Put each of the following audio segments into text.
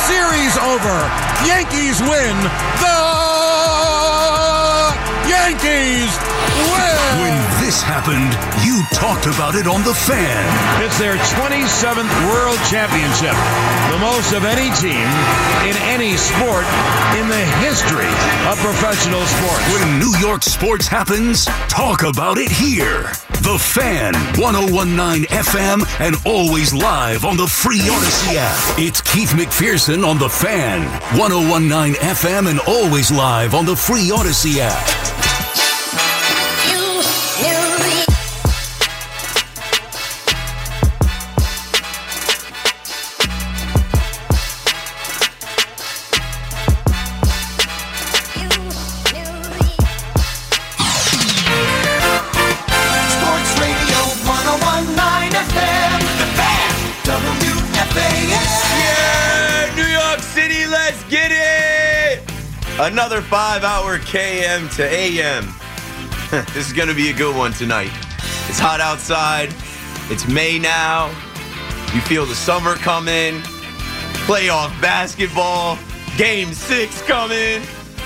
Series over. Yankees win. The Yankees win. When this happened, you talked about it on The Fan. It's their 27th World Championship, the most of any team in any sport in the history of professional sports. When New York sports happens, talk about it here. The Fan, 101.9 FM, and always live on the free Odyssey app. It's Keith McPherson on The Fan, 101.9 FM, and always live on the free Odyssey app. Another 5-hour KM to AM. This is going to be a good one tonight. It's hot outside. It's May now. You feel the summer coming. Playoff basketball. Game 6 coming.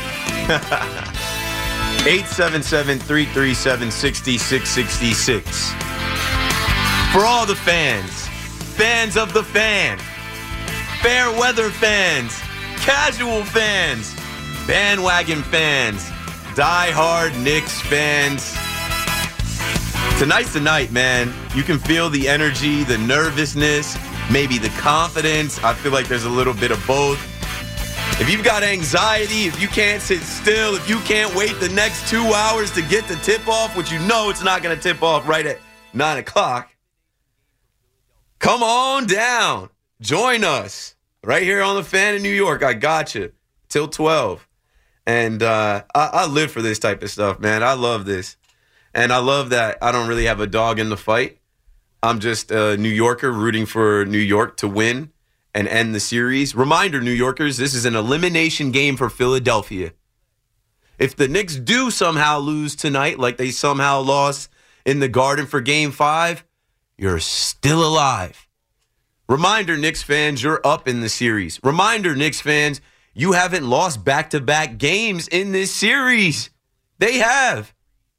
877-337-6666. For all the fans. Fans of the Fan. Fair weather fans. Casual fans. Bandwagon fans, die-hard Knicks fans. Tonight's the night, man. You can feel the energy, the nervousness, maybe the confidence. I feel like there's a little bit of both. If you've got anxiety, if you can't sit still, if you can't wait the next 2 hours to get the tip-off, which you know it's not going to tip off right at 9 o'clock, come on down. Join us right here on The Fan in New York. I got you till 12. And I live for this type of stuff, man. I love this. And I love that I don't really have a dog in the fight. I'm just a New Yorker rooting for New York to win and end the series. Reminder, New Yorkers, this is an elimination game for Philadelphia. If the Knicks do somehow lose tonight, like they somehow lost in the Garden for Game 5, you're still alive. Reminder, Knicks fans, you're up in the series. Reminder, Knicks fans, you haven't lost back-to-back games in this series. They have.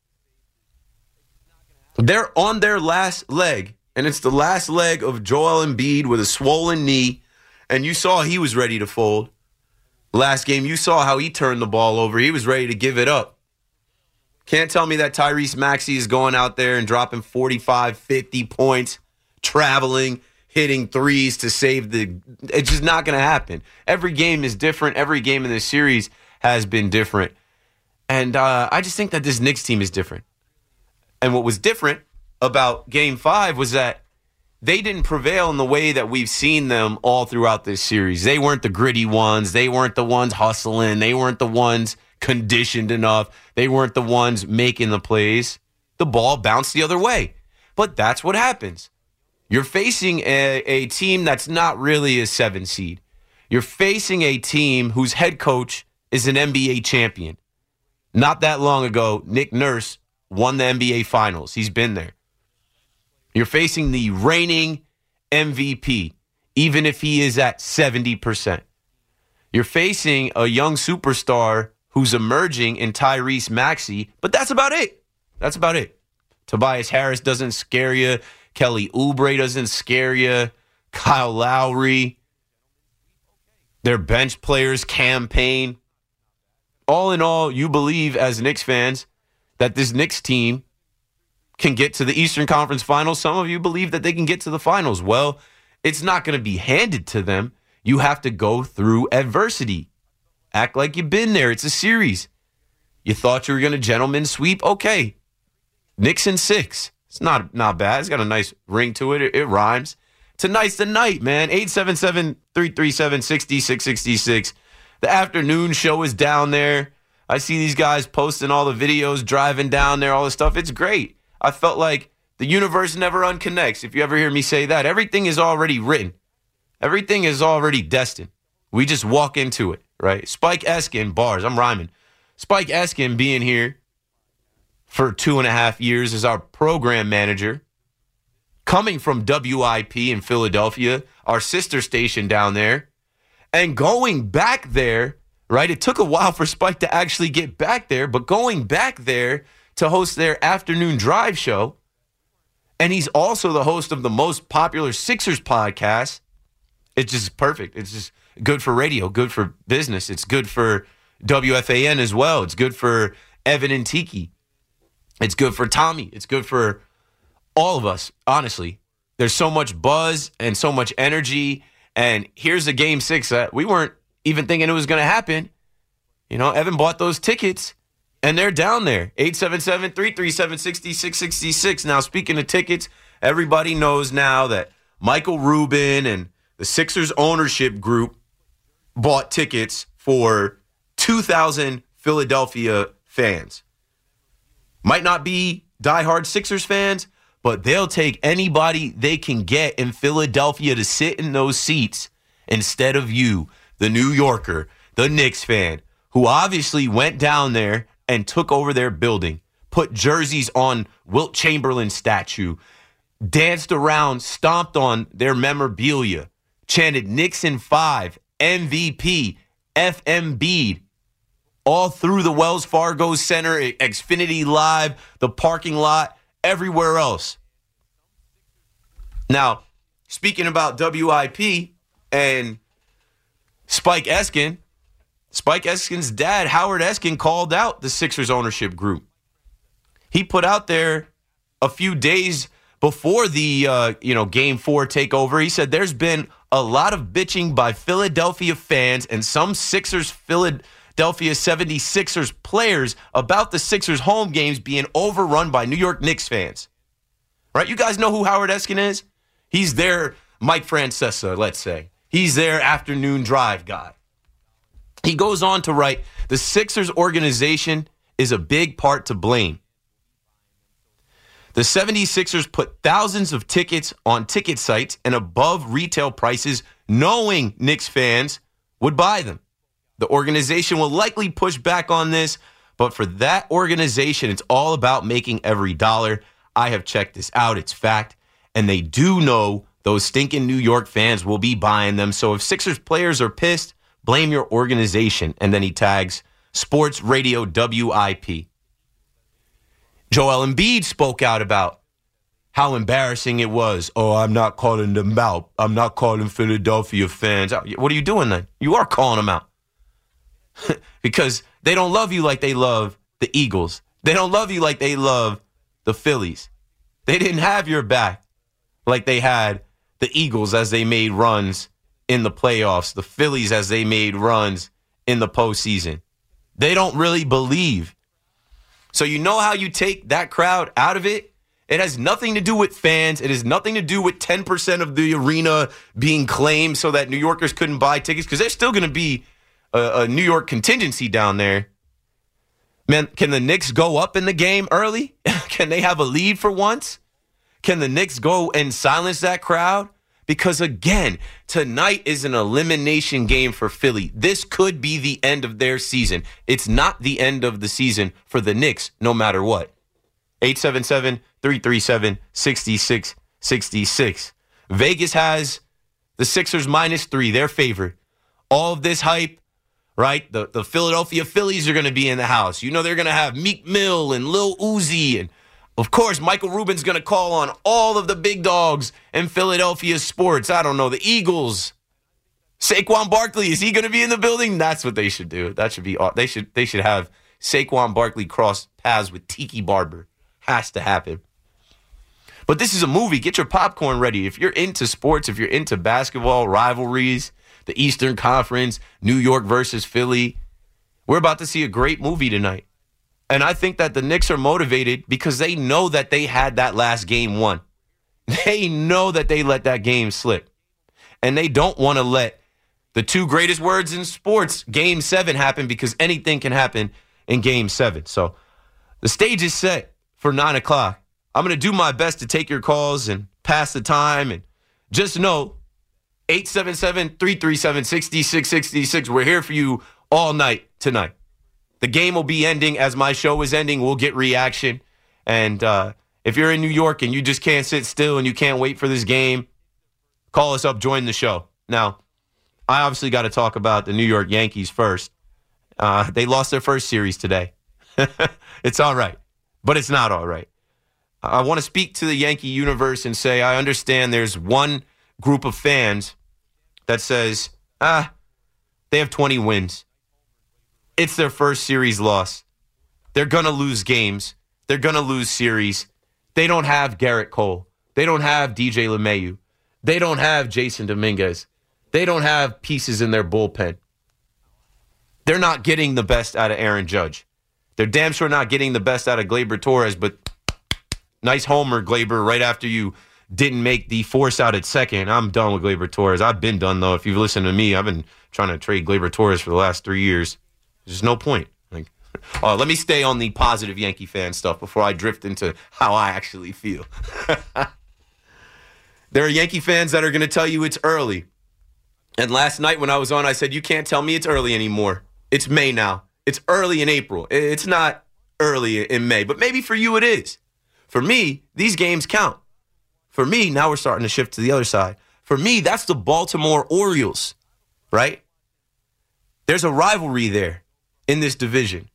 They're on their last leg, and it's the last leg of Joel Embiid with a swollen knee, and you saw he was ready to fold. Last game, you saw how he turned the ball over. He was ready to give it up. Can't tell me that Tyrese Maxey is going out there and dropping 45, 50 points, traveling, hitting threes to save the... It's just not going to happen. Every game is different. Every game in this series has been different. And I just think that this Knicks team is different. And what was different about Game 5 was that they didn't prevail in the way that we've seen them all throughout this series. They weren't the gritty ones. They weren't the ones hustling. They weren't the ones conditioned enough. They weren't the ones making the plays. The ball bounced the other way. But that's what happens. You're facing a team that's not really a 7 seed. You're facing a team whose head coach is an NBA champion. Not that long ago, Nick Nurse won the NBA Finals. He's been there. You're facing the reigning MVP, even if he is at 70%. You're facing a young superstar who's emerging in Tyrese Maxey, but that's about it. That's about it. Tobias Harris doesn't scare you. Kelly Oubre doesn't scare you. Kyle Lowry. Their bench players campaign. All in all, you believe as Knicks fans that this Knicks team can get to the Eastern Conference Finals. Some of you believe that they can get to the finals. Well, it's not going to be handed to them. You have to go through adversity. Act like you've been there. It's a series. You thought you were going to gentleman sweep? Okay. Knicks in 6. It's not bad. It's got a nice ring to it. It rhymes. Tonight's the night, man. 877-337-6666. The afternoon show is down there. I see these guys posting all the videos, driving down there, all this stuff. It's great. I felt like the universe never unconnects. If you ever hear me say that, everything is already written. Everything is already destined. We just walk into it, right? Spike Eskin, bars. I'm rhyming. Spike Eskin being here for 2.5 years as our program manager, coming from WIP in Philadelphia, our sister station down there, And going back there, right, it took a while for Spike to actually get back there, but going back there to host their afternoon drive show, and he's also the host of the most popular Sixers podcast. It's just perfect. It's just good for radio, good for business. It's good for WFAN as well. It's good for Evan and Tiki. It's good for Tommy. It's good for all of us, honestly. There's so much buzz and so much energy. And here's a Game 6 that we weren't even thinking it was going to happen. You know, Evan bought those tickets, and they're down there. 877-337-6666. Now, speaking of tickets, everybody knows now that Michael Rubin and the Sixers ownership group bought tickets for 2,000 Philadelphia fans. Might not be diehard Sixers fans, but they'll take anybody they can get in Philadelphia to sit in those seats instead of you, the New Yorker, the Knicks fan, who obviously went down there and took over their building, put jerseys on Wilt Chamberlain's statue, danced around, stomped on their memorabilia, chanted Knicks in 5, MVP, F. Embiid, all through the Wells Fargo Center, Xfinity Live, the parking lot, everywhere else. Now, speaking about WIP and Spike Eskin, Spike Eskin's dad, Howard Eskin, called out the Sixers ownership group. He put out there a few days before the Game 4 takeover. He said there's been a lot of bitching by Philadelphia fans and some Philadelphia 76ers players about the Sixers home games being overrun by New York Knicks fans. Right? You guys know who Howard Eskin is? He's their Mike Francesa, let's say. He's their afternoon drive guy. He goes on to write, the Sixers organization is a big part to blame. The 76ers put thousands of tickets on ticket sites and above retail prices, knowing Knicks fans would buy them. The organization will likely push back on this, but for that organization, it's all about making every dollar. I have checked this out. It's fact. And they do know those stinking New York fans will be buying them. So if Sixers players are pissed, blame your organization. And then he tags Sports Radio WIP. Joel Embiid spoke out about how embarrassing it was. Oh, I'm not calling them out. I'm not calling Philadelphia fans out. What are you doing then? You are calling them out. Because they don't love you like they love the Eagles. They don't love you like they love the Phillies. They didn't have your back like they had the Eagles as they made runs in the playoffs, the Phillies as they made runs in the postseason. They don't really believe. So you know how you take that crowd out of it? It has nothing to do with fans. It has nothing to do with 10% of the arena being claimed so that New Yorkers couldn't buy tickets, because there's still going to be a New York contingency down there. Man, can the Knicks go up in the game early? Can they have a lead for once? Can the Knicks go and silence that crowd? Because, again, tonight is an elimination game for Philly. This could be the end of their season. It's not the end of the season for the Knicks, no matter what. 877-337-6666. Vegas has the Sixers -3, their favorite. All of this hype, right? The Philadelphia Phillies are going to be in the house. You know they're going to have Meek Mill and Lil Uzi. And, of course, Michael Rubin's going to call on all of the big dogs in Philadelphia sports. I don't know, the Eagles. Saquon Barkley, is he going to be in the building? That's what they should do. That should be. They should have Saquon Barkley cross paths with Tiki Barber. Has to happen. But this is a movie. Get your popcorn ready. If you're into sports, if you're into basketball, rivalries, the Eastern Conference, New York versus Philly, we're about to see a great movie tonight. And I think that the Knicks are motivated because they know that they had that last game won. They know that they let that game slip. And they don't want to let the two greatest words in sports, Game 7, happen, because anything can happen in Game 7. So the stage is set for 9 o'clock. I'm going to do my best to take your calls and pass the time. And just know, 877-337-6666. We're here for you all night tonight. The game will be ending as my show is ending. We'll get reaction. And if you're in New York and you just can't sit still and you can't wait for this game, call us up, join the show. Now, I obviously got to talk about the New York Yankees first. They lost their first series today. It's all right, but it's not all right. I want to speak to the Yankee universe and say I understand there's one group of fans that says, they have 20 wins. It's their first series loss. They're going to lose games. They're going to lose series. They don't have Garrett Cole. They don't have DJ LeMahieu. They don't have Jason Dominguez. They don't have pieces in their bullpen. They're not getting the best out of Aaron Judge. They're damn sure not getting the best out of Gleyber Torres, but nice homer, Gleyber, right after you didn't make the force out at second. I'm done with Gleyber Torres. I've been done, though. If you've listened to me, I've been trying to trade Gleyber Torres for the last 3 years. There's no point. Let me stay on the positive Yankee fan stuff before I drift into how I actually feel. There are Yankee fans that are going to tell you it's early. And last night when I was on, I said, you can't tell me it's early anymore. It's May now. It's early in April. It's not early in May, but maybe for you it is. For me, these games count. For me, now we're starting to shift to the other side. For me, that's the Baltimore Orioles, right? There's a rivalry there in this division.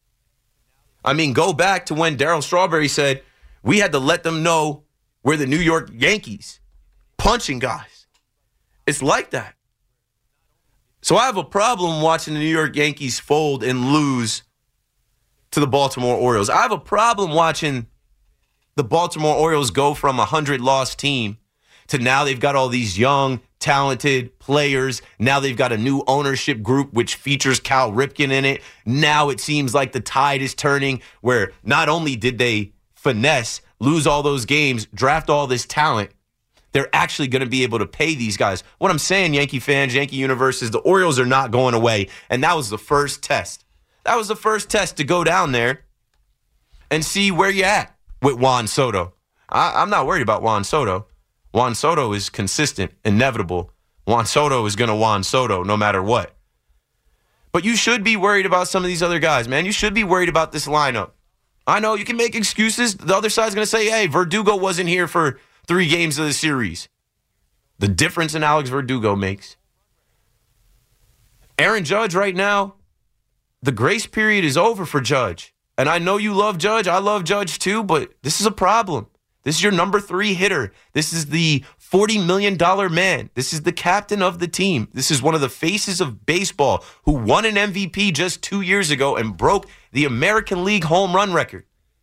I mean, go back to when Darryl Strawberry said we had to let them know we're the New York Yankees, punching guys. It's like that. So I have a problem watching the New York Yankees fold and lose to the Baltimore Orioles. I have a problem watching the Baltimore Orioles go from a 100-loss team to now they've got all these young, talented players. Now they've got a new ownership group which features Cal Ripken in it. Now it seems like the tide is turning where not only did they finesse, lose all those games, draft all this talent, they're actually going to be able to pay these guys. What I'm saying, Yankee fans, Yankee universe, is the Orioles are not going away. And that was the first test. That was the first test to go down there and see where you're at with Juan Soto. I'm not worried about Juan Soto. Juan Soto is consistent, inevitable. Juan Soto is going to Juan Soto no matter what. But you should be worried about some of these other guys, man. You should be worried about this lineup. I know you can make excuses. The other side's going to say, hey, Verdugo wasn't here for 3 games of the series. The difference in Alex Verdugo makes. Aaron Judge right now, the grace period is over for Judge. And I know you love Judge. I love Judge too, but this is a problem. This is your number 3 hitter. This is the $40 million man. This is the captain of the team. This is one of the faces of baseball who won an MVP just 2 years ago and broke the American League home run record.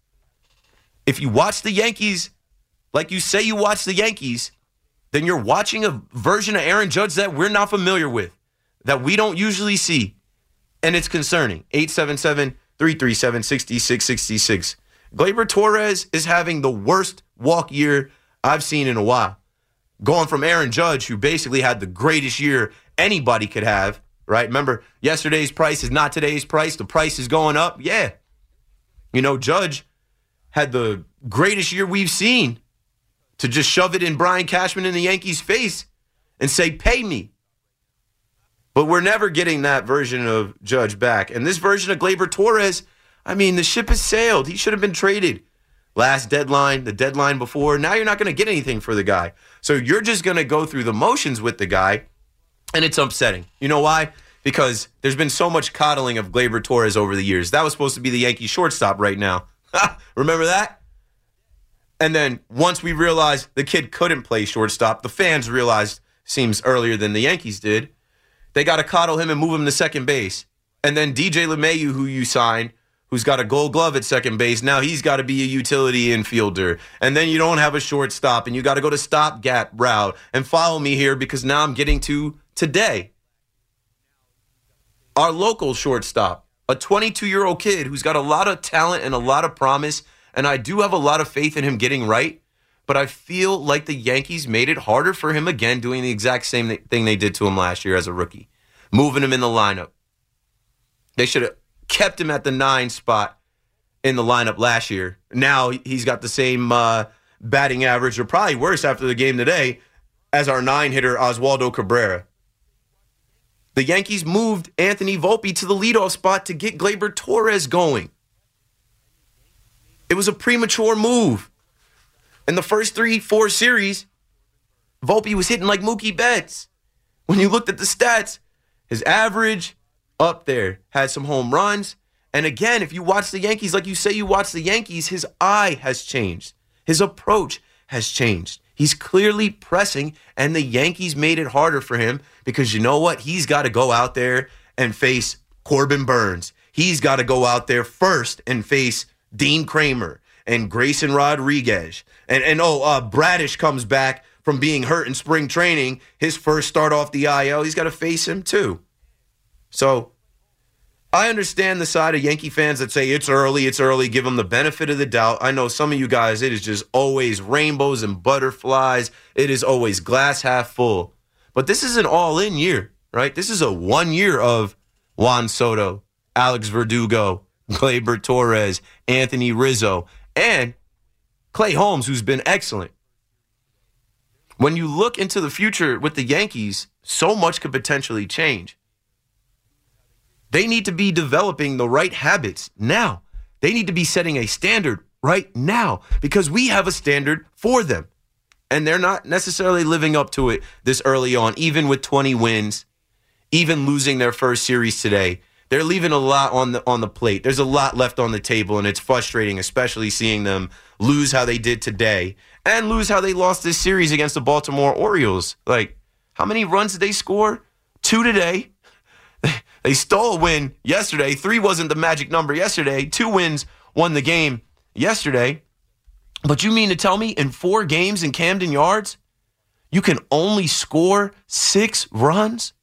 If you watch the Yankees like you say you watch the Yankees, then you're watching a version of Aaron Judge that we're not familiar with, that we don't usually see. And it's concerning. 877-337-6666. Gleyber Torres is having the worst walk year I've seen in a while. Going from Aaron Judge, who basically had the greatest year anybody could have, right? Remember, yesterday's price is not today's price. The price is going up. Yeah. You know, Judge had the greatest year we've seen, to just shove it in Brian Cashman in the Yankees' face and say, pay me. But we're never getting that version of Judge back. And this version of Gleyber Torres, I mean, the ship has sailed. He should have been traded last deadline, the deadline before. Now you're not going to get anything for the guy. So you're just going to go through the motions with the guy, and it's upsetting. You know why? Because there's been so much coddling of Gleyber Torres over the years. That was supposed to be the Yankee shortstop right now. Remember that? And then once we realized the kid couldn't play shortstop, the fans realized, seems earlier than the Yankees did, they got to coddle him and move him to second base. And then DJ LeMahieu, who you signed, who's got a gold glove at second base, now he's got to be a utility infielder. And then you don't have a shortstop, and you got to go to stopgap route. And follow me here, because now I'm getting to today. Our local shortstop, a 22-year-old kid who's got a lot of talent and a lot of promise, and I do have a lot of faith in him getting right, but I feel like the Yankees made it harder for him again, doing the exact same thing they did to him last year as a rookie, moving him in the lineup. They should have kept him at the 9 spot in the lineup last year. Now he's got the same batting average, or probably worse after the game today, as our 9 hitter Oswaldo Cabrera. The Yankees moved Anthony Volpe to the leadoff spot to get Gleyber Torres going. It was a premature move. In the first 3-4 series, Volpe was hitting like Mookie Betts. When you looked at the stats, his average up there, had some home runs. And again, if you watch the Yankees, like you say you watch the Yankees, his eye has changed. His approach has changed. He's clearly pressing, and the Yankees made it harder for him because you know what? He's got to go out there and face Corbin Burns. He's got to go out there first and face Dean Kramer and Grayson Rodriguez. And Bradish comes back from being hurt in spring training. His first start off the IL, he's got to face him too. So I understand the side of Yankee fans that say it's early, give them the benefit of the doubt. I know some of you guys, it is just always rainbows and butterflies. It is always glass half full. But this is an all-in year, right? This is a 1 year of Juan Soto, Alex Verdugo, Gleyber Torres, Anthony Rizzo, and Clay Holmes, who's been excellent. When you look into the future with the Yankees, so much could potentially change. They need to be developing the right habits now. They need to be setting a standard right now because we have a standard for them. And they're not necessarily living up to it this early on, even with 20 wins, even losing their first series today. They're leaving a lot on the plate. There's a lot left on the table, and it's frustrating, especially seeing them lose how they did today and lose how they lost this series against the Baltimore Orioles. Like, how many runs did they score? 2 today. They stole a win yesterday. 3 wasn't the magic number yesterday. 2 wins won the game yesterday. But you mean to tell me in 4 games in Camden Yards, you can only score 6 runs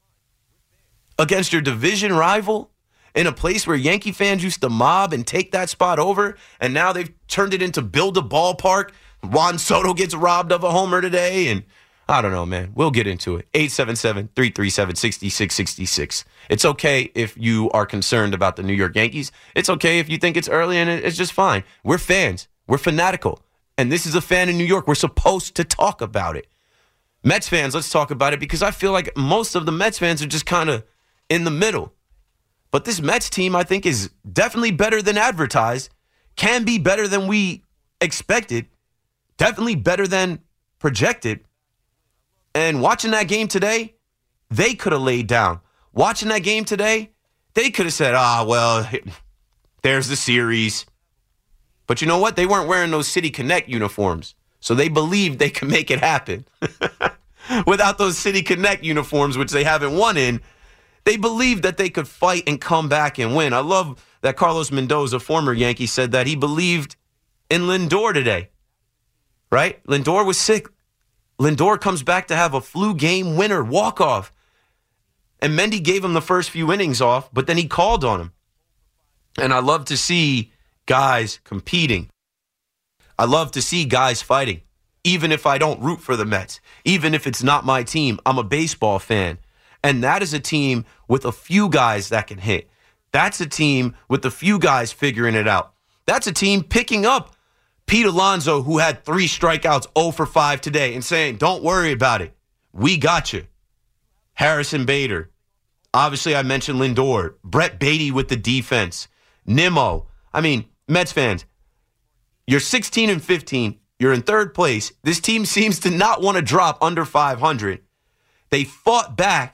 against your division rival in a place where Yankee fans used to mob and take that spot over, and now they've turned it into build a ballpark. Juan Soto gets robbed of a homer today, and I don't know, man. We'll get into it. 877-337-6666. It's okay if you are concerned about the New York Yankees. It's okay if you think it's early, and it's just fine. We're fans. We're fanatical. And this is a fan in New York. We're supposed to talk about it. Mets fans, let's talk about it because I feel like most of the Mets fans are just kind of in the middle. But this Mets team, I think, is definitely better than advertised, can be better than we expected, definitely better than projected. And watching that game today, they could have laid down. Watching that game today, they could have said, well, there's the series. But you know what? They weren't wearing those City Connect uniforms. So they believed they could make it happen. Without those City Connect uniforms, which they haven't won in, they believed that they could fight and come back and win. I love that Carlos Mendoza, former Yankee, said that he believed in Lindor today. Right? Lindor was sick. Lindor comes back to have a flu game winner walk-off. And Mendy gave him the first few innings off, but then he called on him. And I love to see guys competing. I love to see guys fighting. Even if I don't root for the Mets. Even if it's not my team. I'm a baseball fan. And that is a team with a few guys that can hit. That's a team with a few guys figuring it out. That's a team picking up Pete Alonso, who had 3 strikeouts, 0 for 5 today, and saying, don't worry about it. We got you. Harrison Bader. Obviously, I mentioned Lindor. Brett Beatty with the defense. Nimmo. I mean, Mets fans, you're 16 and 15. You're in 3rd place. This team seems to not want to drop under 500. They fought back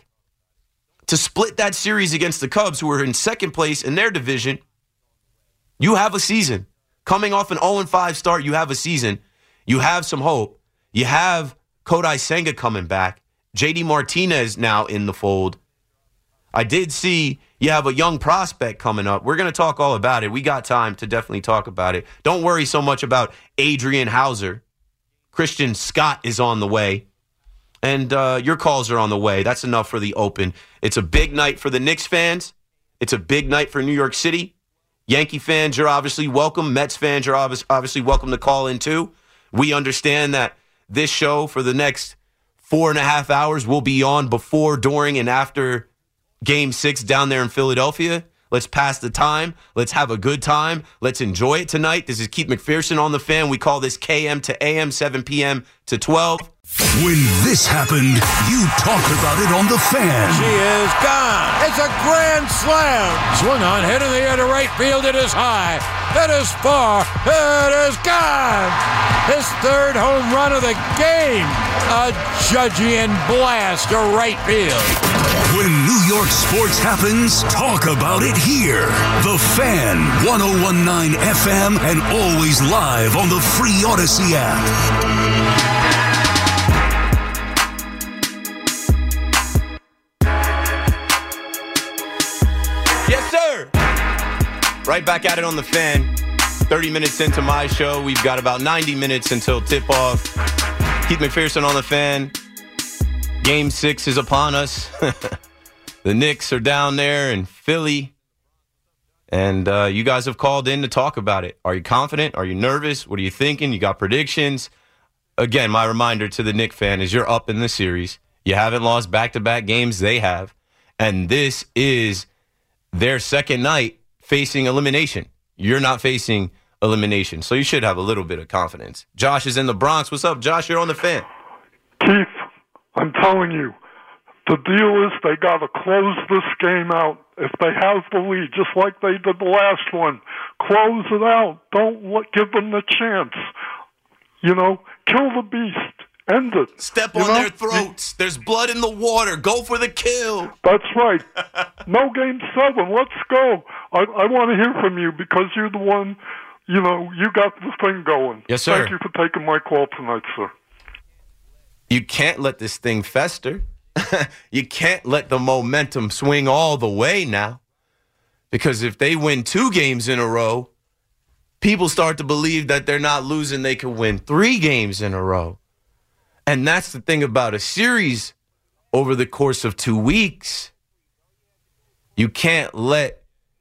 to split that series against the Cubs, who were in 2nd place in their division. You have a season. Coming off an 0-5 start, you have a season. You have some hope. You have Kodai Senga coming back. JD Martinez now in the fold. I did see you have a young prospect coming up. We're going to talk all about it. We got time to definitely talk about it. Don't worry so much about Adrian Hauser. Christian Scott is on the way. And your calls are on the way. That's enough for the open. It's a big night for the Knicks fans. It's a big night for New York City. Yankee fans, you're obviously welcome. Mets fans, you're obviously welcome to call in too. We understand that this show for the next 4.5 hours will be on before, during, and after Game 6 down there in Philadelphia. Let's pass the time. Let's have a good time. Let's enjoy it tonight. This is Keith McPherson on The Fan. We call this KM to AM, 7 p.m. to 12. When this happened, you talked about it on The Fan. She is gone. It's a grand slam. Swung on, hit in the air to right field. It is high. It is far. It is gone. His third home run of the game. A Judgian blast to right field. When New York sports happens, talk about it here. The Fan, 101.9 FM, and always live on the free Odyssey app. Yes, sir. Right back at it on The Fan. 30 minutes into my show. We've got about 90 minutes until tip-off. Keith McPherson on The Fan. Game 6 is upon us. The Knicks are down there in Philly. And you guys have called in to talk about it. Are you confident? Are you nervous? What are you thinking? You got predictions? Again, my reminder to the Knicks fan is you're up in the series. You haven't lost back-to-back games. They have. And this is their second night facing elimination. You're not facing elimination. So you should have a little bit of confidence. Josh is in the Bronx. What's up, Josh? You're on The Fan. Keith, I'm telling you, the deal is they got to close this game out. If they have the lead, just like they did the last one, close it out. Don't give them the chance. Kill the beast. End it. Step on their throats. There's blood in the water. Go for the kill. That's right. No game 7. Let's go. I want to hear from you because you're the one, you got the thing going. Yes, sir. Thank you for taking my call tonight, sir. You can't let this thing fester. You can't let the momentum swing all the way now. Because if they win 2 games in a row, people start to believe that they're not losing. They can win 3 games in a row. And that's the thing about a series over the course of 2 weeks. You can't let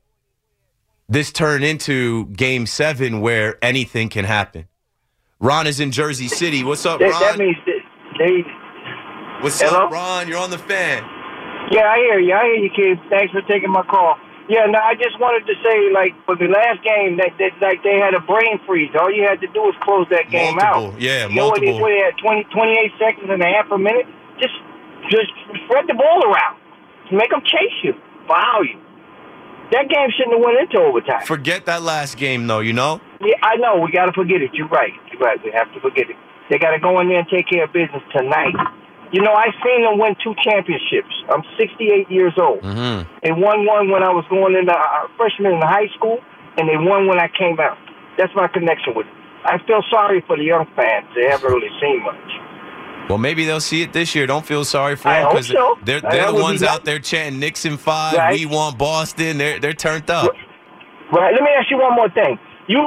this turn into Game 7 where anything can happen. Ron is in Jersey City. What's up, Ron? That means they... What's Hello? up, Ron? You're on The Fan. Yeah, I hear you, Keith. Thanks for taking my call. Yeah, no, I just wanted to say, for the last game, that they had a brain freeze. All you had to do was close that game out. Yeah, multiple. What they had, 28 seconds and a half a minute? Just spread the ball around. Make them chase you, foul you. That game shouldn't have went into overtime. Forget that last game, though, Yeah, I know. We got to forget it. You're right. We have to forget it. They got to go in there and take care of business tonight. I seen them win 2 championships. I'm 68 years old. Mm-hmm. They won one when I was going into freshman in high school, and they won when I came out. That's my connection with it. I feel sorry for the young fans. They haven't really seen much. Well, maybe they'll see it this year. Don't feel sorry for them because so. they're the ones out there chanting Nixon 5. Right. We want Boston. They're turned up. Right. Let me ask you one more thing. You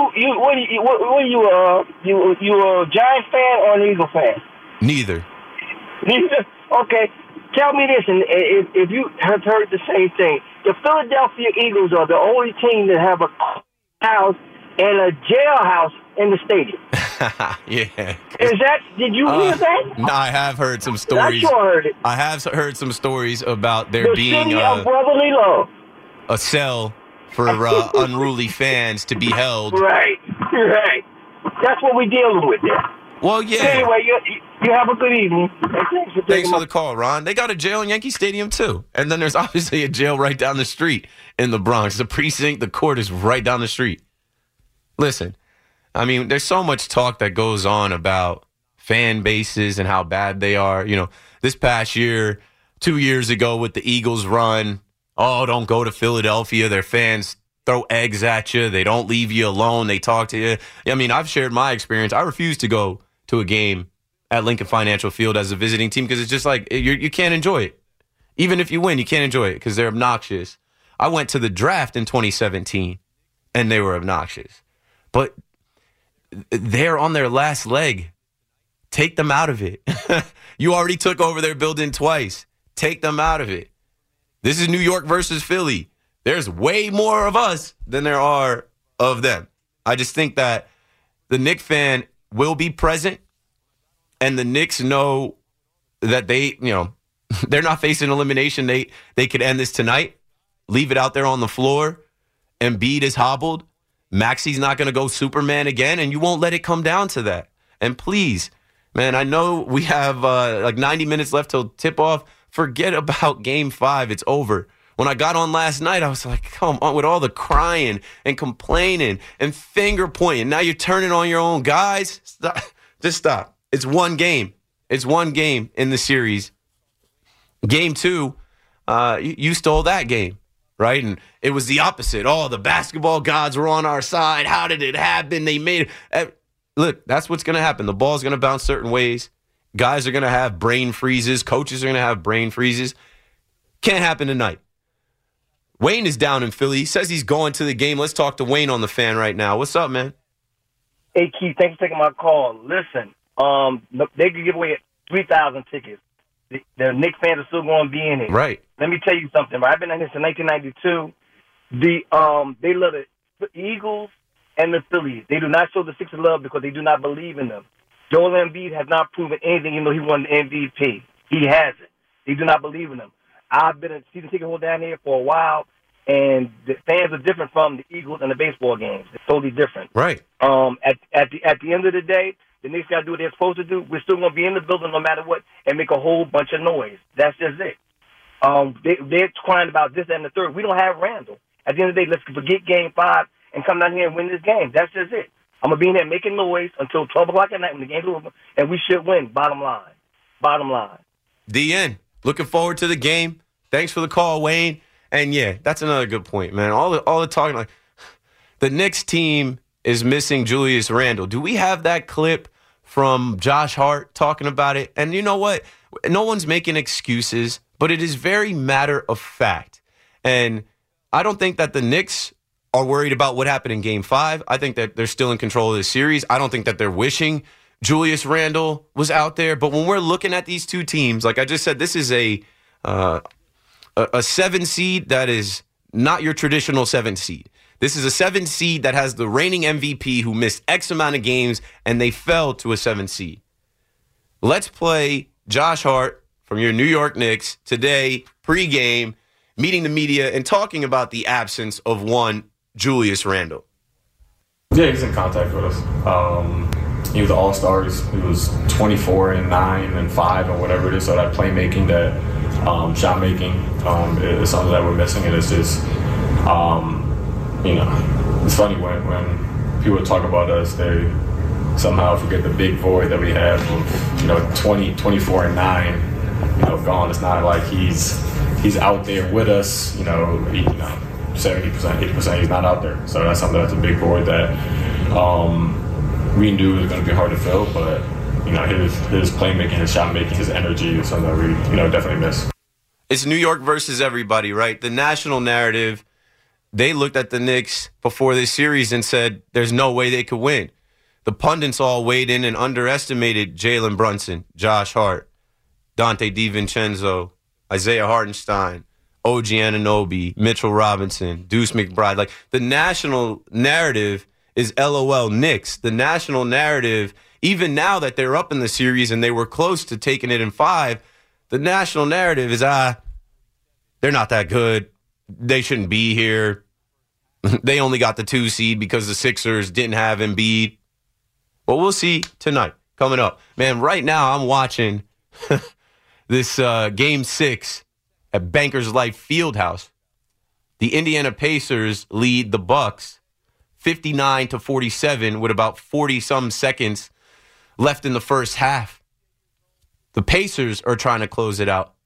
a Giant fan or an Eagle fan? Neither. Okay, tell me this, and if you have heard the same thing. The Philadelphia Eagles are the only team that have a house and a jailhouse in the stadium. Yeah. Did you hear that? No, I have heard some stories. I sure heard it. I have heard some stories about there being city of brotherly love. A cell for unruly fans to be held. Right. That's what we're dealing with there. Well, yeah. Anyway, you have a good evening. Thanks for the call, Ron. They got a jail in Yankee Stadium, too. And then there's obviously a jail right down the street in the Bronx. The precinct, the court is right down the street. Listen, I mean, there's so much talk that goes on about fan bases and how bad they are. This past year, 2 years ago with the Eagles run, don't go to Philadelphia. Their fans throw eggs at you. They don't leave you alone. They talk to you. I mean, I've shared my experience. I refuse to go to a game at Lincoln Financial Field as a visiting team because it's just like you can't enjoy it. Even if you win, you can't enjoy it because they're obnoxious. I went to the draft in 2017, and they were obnoxious. But they're on their last leg. Take them out of it. You already took over their building twice. Take them out of it. This is New York versus Philly. There's way more of us than there are of them. I just think that the Knicks fan will be present, and the Knicks know that they're not facing elimination. They could end this tonight, leave it out there on the floor, Embiid is hobbled, Maxi's not going to go Superman again, and you won't let it come down to that. And please, man, I know we have like 90 minutes left till tip-off. Forget about Game 5. It's over. When I got on last night, I was like, come on, with all the crying and complaining and finger pointing. Now you're turning on your own guys. Stop. Just stop. It's one game. It's one game in the series. Game 2, you stole that game, right? And it was the opposite. Oh, the basketball gods were on our side. How did it happen? They made it. Look, that's what's going to happen. The ball's going to bounce certain ways. Guys are going to have brain freezes. Coaches are going to have brain freezes. Can't happen tonight. Wayne is down in Philly. He says he's going to the game. Let's talk to Wayne on the Fan right now. What's up, man? Hey, Keith, thanks for taking my call. Listen, they could give away 3,000 tickets. The Knicks fans are still going to be in it. Right. Let me tell you something. I've been in here since 1992. They love the Eagles and the Phillies. They do not show the Sixers love because they do not believe in them. Joel Embiid has not proven anything, even though he won the MVP. He hasn't. They do not believe in him. I've been a season ticket holder down here for a while, and the fans are different from the Eagles and the baseball games. It's totally different. Right. At the end of the day, the Knicks got to do what they're supposed to do. We're still going to be in the building no matter what and make a whole bunch of noise. That's just it. They're crying about this and the third. We don't have Randall. At the end of the day, let's forget Game 5 and come down here and win this game. That's just it. I'm going to be in there making noise until 12 o'clock at night when the game's over, and we should win, bottom line. Bottom line. DN, looking forward to the game. Thanks for the call, Wayne. And, yeah, that's another good point, man. All the talking, like, the Knicks team is missing Julius Randle. Do we have that clip from Josh Hart talking about it? And you know what? No one's making excuses, but it is very matter of fact. And I don't think that the Knicks are worried about what happened in Game 5. I think that they're still in control of the series. I don't think that they're wishing Julius Randle was out there. But when we're looking at these two teams, like I just said, this is a 7 seed that is not your traditional 7 seed. This is a 7 seed that has the reigning MVP who missed X amount of games, and they fell to a 7 seed. Let's play Josh Hart from your New York Knicks today, pregame, meeting the media and talking about the absence of one Julius Randle. Yeah, he's in contact with us. He was an all-stars. He was 24 and 9 and 5 or whatever it is. So that playmaking, that shot making is something that we're missing. And it's just, it's funny when people talk about us, they somehow forget the big void that we have of 24 and 9, gone. It's not like he's out there with us, 70%, 80% he's not out there. So that's something that's a big void that we knew was going to be hard to fill, but his playmaking, his shot making, his energy is something that we definitely miss. It's New York versus everybody, right? The national narrative, they looked at the Knicks before this series and said there's no way they could win. The pundits all weighed in and underestimated Jalen Brunson, Josh Hart, Dante DiVincenzo, Isaiah Hartenstein, OG Anunoby, Mitchell Robinson, Deuce McBride. Like, the national narrative is LOL Knicks. The national narrative, even now that they're up in the series and they were close to taking it in 5, the national narrative is, they're not that good. They shouldn't be here. They only got the 2 seed because the Sixers didn't have Embiid. But we'll see tonight, coming up. Man, right now I'm watching this Game 6 at Bankers Life Fieldhouse. The Indiana Pacers lead the Bucks 59-47 with about 40-some seconds left in the first half. The Pacers are trying to close it out.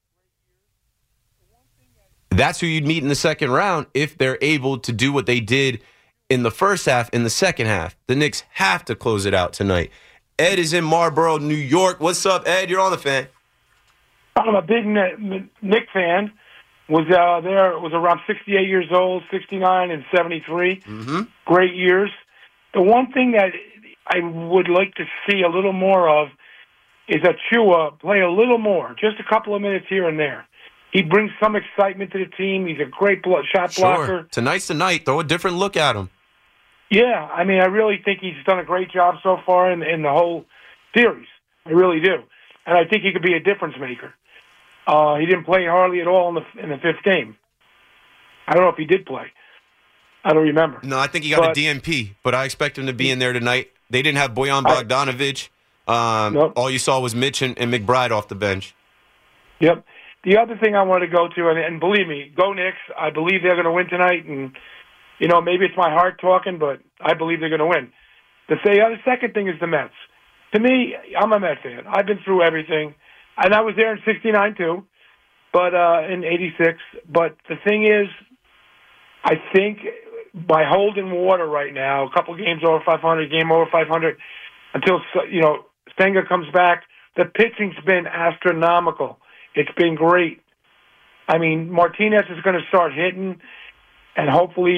That's who you'd meet in the second round if they're able to do what they did in the first half, in the second half. The Knicks have to close it out tonight. Ed is in Marlboro, New York. What's up, Ed? You're on the Fan. I'm a big Knick fan. Was around 68 years old, 69 and 73. Mm-hmm. Great years. The one thing that I would like to see a little more of is Achua play a little more, just a couple of minutes here and there. He brings some excitement to the team. He's a great shot blocker. Sure. Tonight's the night. Throw a different look at him. Yeah, I mean, I really think he's done a great job so far in the whole series. I really do. And I think he could be a difference maker. He didn't play hardly at all in the fifth game. I don't know if he did play. I don't remember. No, I think he got a DNP, but I expect him to be in there tonight. They didn't have Bojan Bogdanovic. Nope. All you saw was Mitch and McBride off the bench. Yep. The other thing I want to go to, and believe me, go Knicks. I believe they're going to win tonight, and maybe it's my heart talking, but I believe they're going to win. The second thing is the Mets. To me, I'm a Mets fan. I've been through everything, and I was there in '69 too, but in '86. But the thing is, I think by holding water right now, a couple games over 500, game over 500, until Senga comes back, the pitching's been astronomical. It's been great. I mean, Martinez is going to start hitting, and hopefully,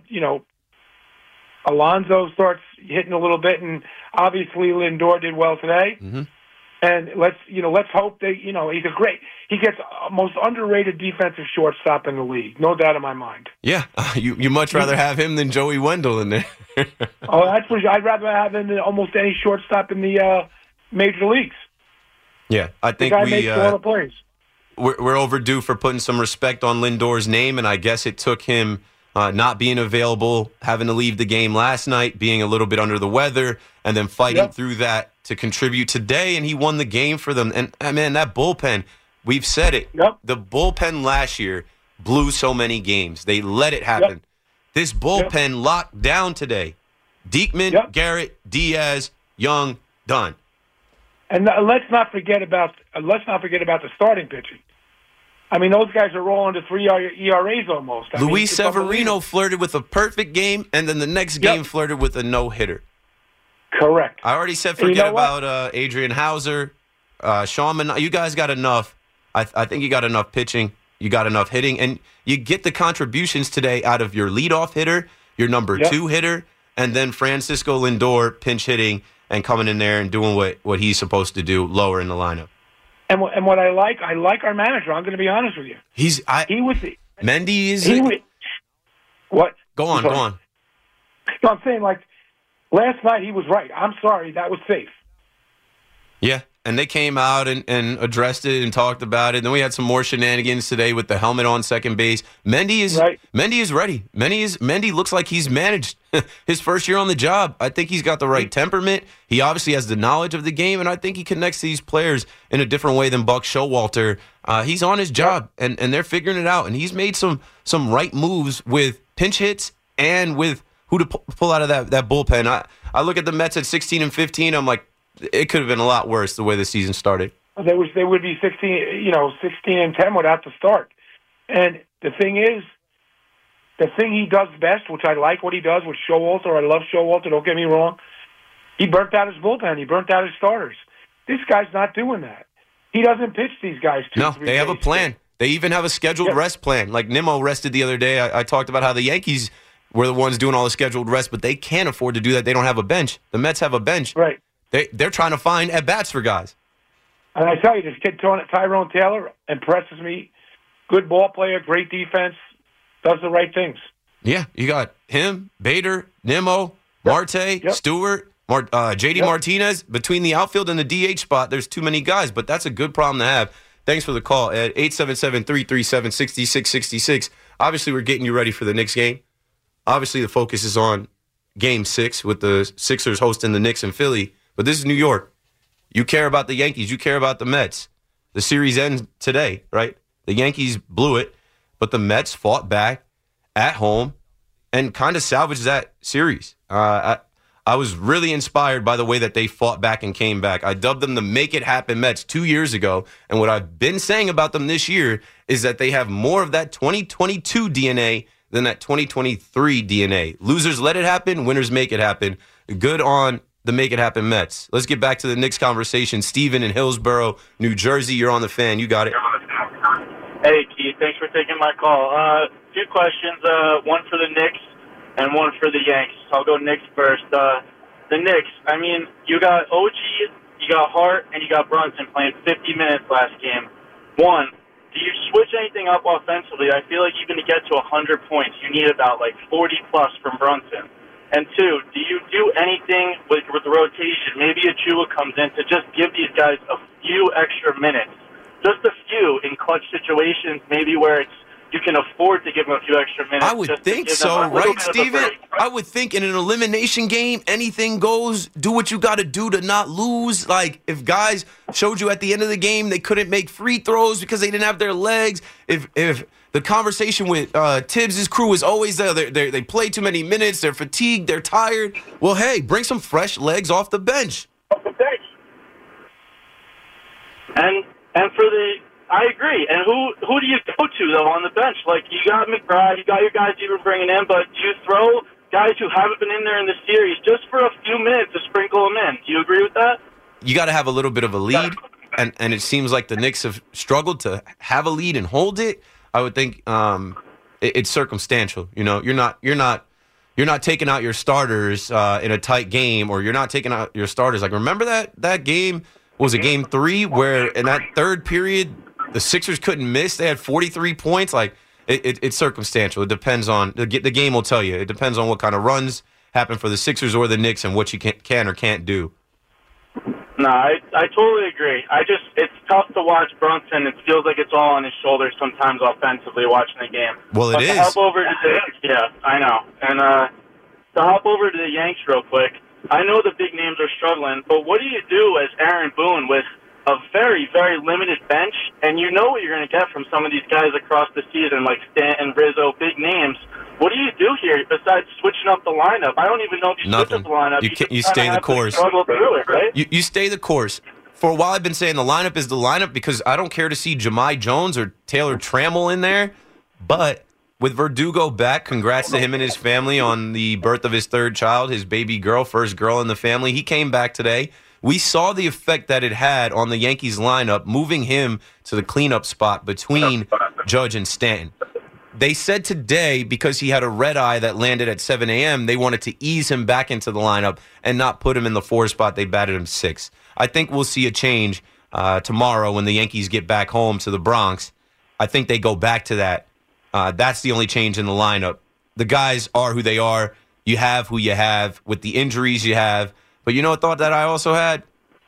Alonso starts hitting a little bit, and obviously Lindor did well today. Mm-hmm. And let's hope that he gets most underrated defensive shortstop in the league, no doubt in my mind. Yeah, you much rather have him than Joey Wendell in there. That's for sure. I'd rather have him than almost any shortstop in the major leagues. Yeah, I think the guy makes a lot of plays. We're overdue for putting some respect on Lindor's name, and I guess it took him not being available, having to leave the game last night, being a little bit under the weather, and then fighting through that to contribute today, and he won the game for them. And, man, that bullpen, we've said it. Yep. The bullpen last year blew so many games. They let it happen. Yep. This bullpen locked down today. Diekman, Garrett, Diaz, Young, done. And let's not forget about the starting pitching. I mean, those guys are rolling to 3 ERAs almost. Luis Severino flirted with a perfect game, and then the next game flirted with a no-hitter. Correct. I already said forget about Adrian Hauser, Sean Manaea. You guys got enough. I think you got enough pitching. You got enough hitting. And you get the contributions today out of your leadoff hitter, your number 2 hitter, and then Francisco Lindor pinch hitting and coming in there and doing what he's supposed to do lower in the lineup. And what I like our manager. I'm going to be honest with you. Mendy is. What? Go on. No, I'm saying, last night he was right. I'm sorry, that was safe. Yeah, and they came out and addressed it and talked about it. Then we had some more shenanigans today with the helmet on second base. Mendy is ready. Mendy looks like he's managed his first year on the job. I think he's got the right temperament. He obviously has the knowledge of the game, and I think he connects to these players in a different way than Buck Showalter. He's on his job, and they're figuring it out. And he's made some right moves with pinch hits and with who to pull out of that bullpen. I look at the Mets at 16 and 15. I'm like, it could have been a lot worse the way the season started. They would be 16 and 10 without the start. And the thing is, the thing he does best, which I like what he does with Showalter. I love Showalter. Don't get me wrong. He burnt out his bullpen. He burnt out his starters. This guy's not doing that. He doesn't pitch these guys 2-3 No, they have a plan. They even have a scheduled rest plan. Like Nimmo rested the other day. I talked about how the Yankees were the ones doing all the scheduled rest, but they can't afford to do that. They don't have a bench. The Mets have a bench. Right. They're trying to find at-bats for guys. And I tell you, this kid Tyrone Taylor impresses me. Good ball player, great defense, does the right things. Yeah, you got him, Bader, Nimmo, Marte, Stewart, J.D. Martinez. Between the outfield and the DH spot, there's too many guys, but that's a good problem to have. Thanks for the call at 877-337-6666. Obviously, we're getting you ready for the Knicks game. Obviously, the focus is on Game 6 with the Sixers hosting the Knicks in Philly. But this is New York. You care about the Yankees. You care about the Mets. The series ends today, right? The Yankees blew it, but the Mets fought back at home and kind of salvaged that series. I was really inspired by the way that they fought back and came back. I dubbed them the Make It Happen Mets 2 years ago, and what I've been saying about them this year is that they have more of that 2022 DNA than that 2023 DNA. Losers let it happen, winners make it happen. Good on the Make It Happen Mets. Let's get back to the Knicks conversation. Steven in Hillsborough, New Jersey. You're on the Fan. You got it. Hey, Keith. Thanks for taking my call. Two questions, one for the Knicks and one for the Yanks. I'll go Knicks first. The Knicks, I mean, you got OG, you got Hart, and you got Brunson playing 50 minutes last game. One, do you switch anything up offensively? I feel like even to get to 100 points, you need about 40-plus from Brunson. And two, do you do anything with the rotation? Maybe Achua comes in to just give these guys a few extra minutes, just a few in clutch situations, maybe where it's you can afford to give them a few extra minutes. I would think so, right, Steven? I would think in an elimination game, anything goes. Do what you got to do to not lose. Like, if guys showed you at the end of the game they couldn't make free throws because they didn't have their legs, if the conversation with Tibbs' crew is always there, they play too many minutes, they're fatigued, they're tired, well, hey, bring some fresh legs off the bench. And for the, I agree. And who do you go to, though, on the bench? Like, you got McBride, you got your guys you've been bringing in, but do you throw guys who haven't been in there in the series just for a few minutes to sprinkle them in? Do you agree with that? You got to have a little bit of a lead, and it seems like the Knicks have struggled to have a lead and hold it. I would think it's circumstantial. You know, you're not taking out your starters in a tight game, or you're not taking out your starters. Like, remember that game? Was it game 3 where in that third period the Sixers couldn't miss? They had 43 points. Like, it's circumstantial. It depends on the game. Will tell you. It depends on what kind of runs happen for the Sixers or the Knicks and what you can or can't do. No, I totally agree. It's tough to watch Brunson. It feels like it's all on his shoulders sometimes offensively watching the game. Well, it is. To hop over to yeah, I know. And to hop over to the Yanks real quick, I know the big names are struggling, but what do you do as Aaron Boone with a very, very limited bench? And you know what you're going to get from some of these guys across the season, like Stanton, Rizzo, big names. What do you do here besides switching up the lineup? I don't even know if you switch up the lineup. You stay the course. Struggle through it, right? You stay the course. For a while, I've been saying the lineup is the lineup because I don't care to see Jahmai Jones or Taylor Trammell in there. But with Verdugo back, congrats to him and his family on the birth of his third child, his baby girl, first girl in the family. He came back today. We saw the effect that it had on the Yankees lineup, moving him to the cleanup spot between Judge and Stanton. They said today, because he had a red eye that landed at 7 a.m., they wanted to ease him back into the lineup and not put him in the 4 spot. They batted him 6. I think we'll see a change tomorrow when the Yankees get back home to the Bronx. I think they go back to that. That's the only change in the lineup. The guys are who they are. You have who you have with the injuries you have. But you know a thought that I also had?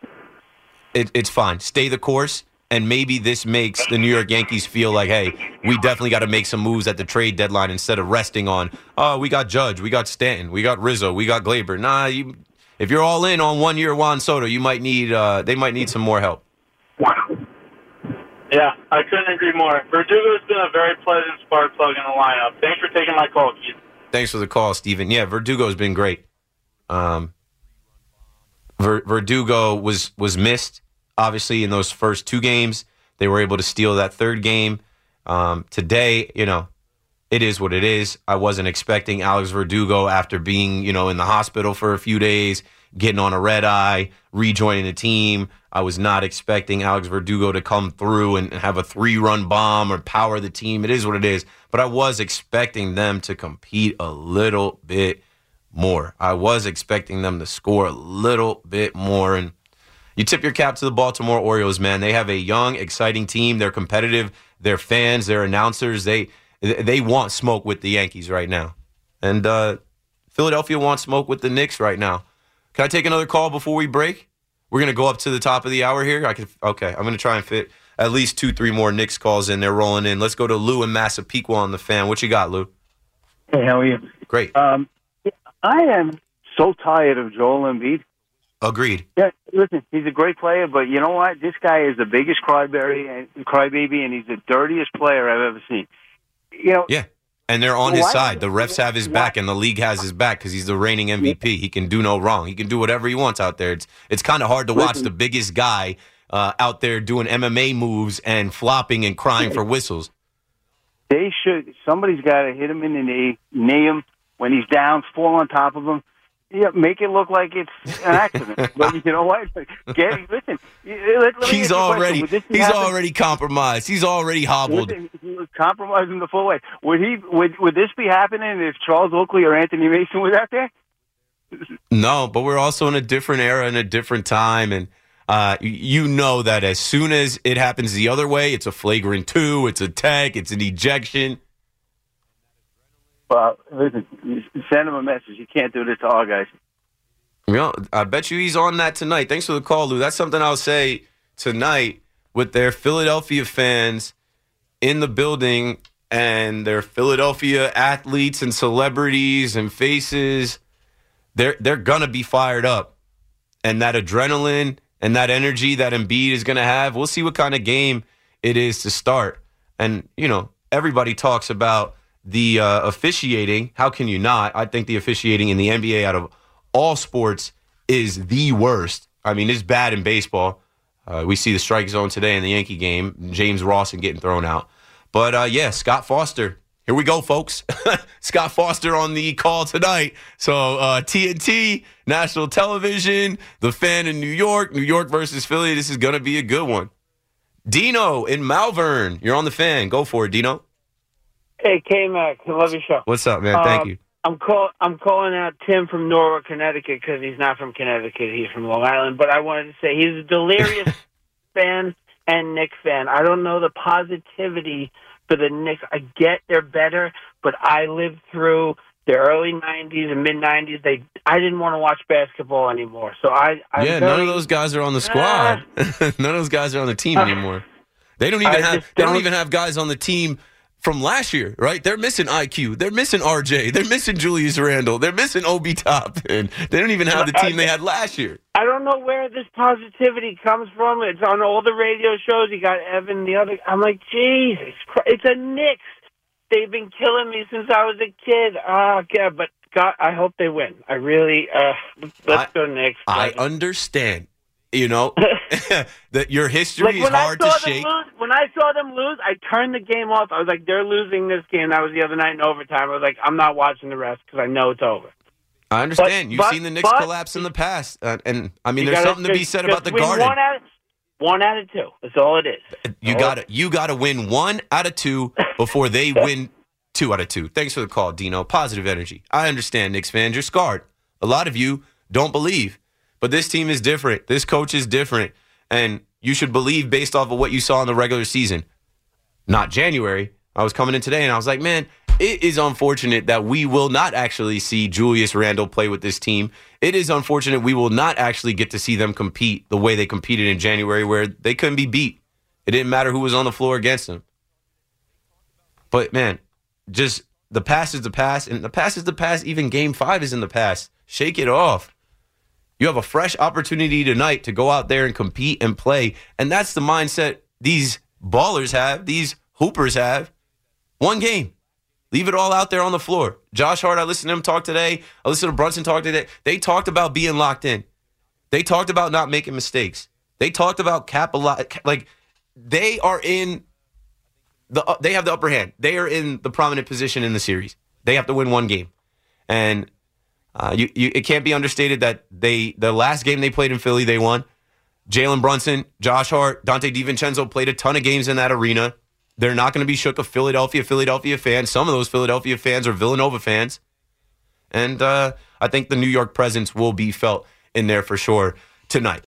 It's fine. Stay the course. And maybe this makes the New York Yankees feel like, hey, we definitely got to make some moves at the trade deadline instead of resting on, we got Judge, we got Stanton, we got Rizzo, we got Glaber. Nah, if you're all in on 1 year Juan Soto, you might need they might need some more help. Yeah, I couldn't agree more. Verdugo's been a very pleasant spark plug in the lineup. Thanks for taking my call, Keith. Thanks for the call, Steven. Yeah, Verdugo's been great. Verdugo was missed. Obviously, in those first 2 games, they were able to steal that third game. Today, it is what it is. I wasn't expecting Alex Verdugo after being, in the hospital for a few days, getting on a red eye, rejoining the team. I was not expecting Alex Verdugo to come through and have a 3-run bomb or power the team. It is what it is. But I was expecting them to compete a little bit more. I was expecting them to score a little bit more. And you tip your cap to the Baltimore Orioles, man. They have a young, exciting team. They're competitive. Their fans, their announcers, they want smoke with the Yankees right now. And Philadelphia wants smoke with the Knicks right now. Can I take another call before we break? We're going to go up to the top of the hour here. Okay, I'm going to try and fit at least 2-3 more Knicks calls in. They're rolling in. Let's go to Lou in Massapequa on the Fan. What you got, Lou? Hey, how are you? Great. I am so tired of Joel Embiid. Agreed. Yeah, listen, he's a great player, but you know what? This guy is the biggest crybaby, and he's the dirtiest player I've ever seen. Yeah, and they're on his side. The refs have his back, and the league has his back because he's the reigning MVP. He can do no wrong. He can do whatever he wants out there. It's kind of hard to watch the biggest guy out there doing MMA moves and flopping and crying for whistles. They should. Somebody's got to hit him in the knee him when he's down, fall on top of him. Yeah, make it look like it's an accident. But you know what? Listen. He's already compromised. He's already hobbled. He was compromising the full way. Would this be happening if Charles Oakley or Anthony Mason was out there? No, but we're also in a different era and a different time, and you know that as soon as it happens the other way, it's a flagrant 2, it's a tech, it's an ejection. Well, listen, send him a message. You can't do this to our guys. I bet you he's on that tonight. Thanks for the call, Lou. That's something I'll say tonight with their Philadelphia fans in the building and they're Philadelphia athletes and celebrities and faces. They're going to be fired up. And that adrenaline and that energy that Embiid is going to have, we'll see what kind of game it is to start. And, everybody talks about the officiating. How can you not? I think the officiating in the NBA out of all sports is the worst. I mean, it's bad in baseball. We see the strike zone today in the Yankee game. James Rawson getting thrown out. But, Scott Foster. Here we go, folks. Scott Foster on the call tonight. So TNT, national television, the Fan in New York versus Philly. This is going to be a good one. Dino in Malvern. You're on the Fan. Go for it, Dino. Hey, K-Mac. I love your show. What's up, man? Thank you. I'm calling out Tim from Norwalk, Connecticut, because he's not from Connecticut. He's from Long Island. But I wanted to say he's a delirious fan and Knicks fan. I don't know the positivity for the Knicks. I get they're better, but I lived through the early 90s and mid-90s. I didn't want to watch basketball anymore. So none of those guys are on the squad. None of those guys are on the team anymore. They don't even have guys on the team from last year, right? They're missing IQ. They're missing RJ. They're missing Julius Randle. They're missing Obi Toppin. They don't even have the team they had last year. I don't know where this positivity comes from. It's on all the radio shows. You got Evan, the other. I'm like, Jesus Christ. It's a Knicks. They've been killing me since I was a kid. Yeah, but God, I hope they win. I really, let's go Knicks. I understand. That your history is hard to shake. When I saw them lose, I turned the game off. I was like, they're losing this game. That was the other night in overtime. I was like, I'm not watching the rest because I know it's over. I understand. You've seen the Knicks collapse in the past. And I mean, there's something to be said about the Garden. One out of two. That's all it is. You gotta win 1 out of 2 before they win 2 out of 2. Thanks for the call, Dino. Positive energy. I understand, Knicks fans. You're scarred. A lot of you don't believe. But this team is different. This coach is different. And you should believe based off of what you saw in the regular season. Not January. I was coming in today and I was like, man, it is unfortunate that we will not actually see Julius Randle play with this team. It is unfortunate we will not actually get to see them compete the way they competed in January where they couldn't be beat. It didn't matter who was on the floor against them. But, man, just the past is the past. And the past is the past. Even Game 5 is in the past. Shake it off. You have a fresh opportunity tonight to go out there and compete and play. And that's the mindset these ballers have, these hoopers have. One game. Leave it all out there on the floor. Josh Hart, I listened to him talk today. I listened to Brunson talk today. They talked about being locked in. They talked about not making mistakes. They talked about they are in they have the upper hand. They are in the prominent position in the series. They have to win one game. And it can't be understated that the last game they played in Philly, they won. Jalen Brunson, Josh Hart, Dante DiVincenzo played a ton of games in that arena. They're not going to be shook of Philadelphia fans. Some of those Philadelphia fans are Villanova fans. And I think the New York presence will be felt in there for sure tonight.